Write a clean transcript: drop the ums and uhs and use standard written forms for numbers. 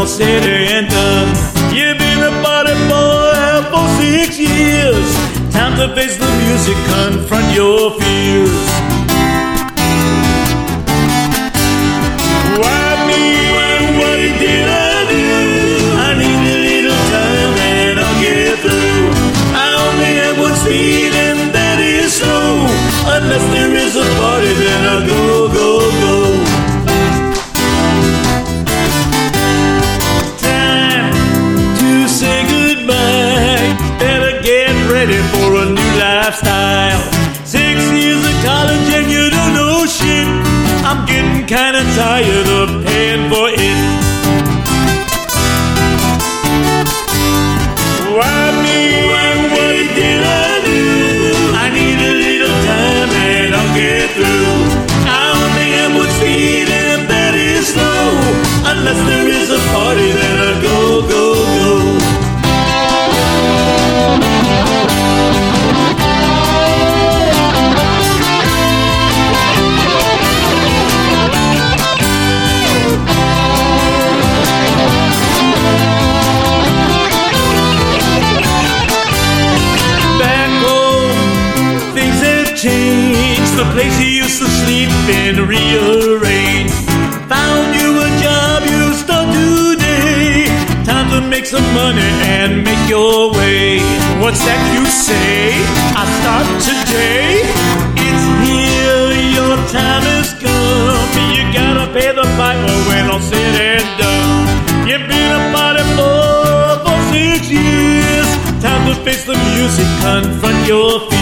all said and done. You've been a party boy for 6 years. Time to face the music, confront your fears. Why me? What did I do? I need a little time and I'll get through. I only have one speed and that is slow. Unless there is a party, then I'll go, go, go. Time to say goodbye. Better get ready for a new lifestyle. 6 years of college and you don't know shit. I'm getting kinda tired of paying for it. Why me? What did I do? I need a little time and I'll get through. I only have one speed and that is slow. Unless there is a party, then I go, go, go. Changed the place you used to sleep and rearranged. Found you a job, you start today. Time to make some money and make your way. What's that you say? I start today. It's here, your time has come. You gotta pay the piper when all said and done. You've been a party boy for 6 years. Time to face the music, confront your fears.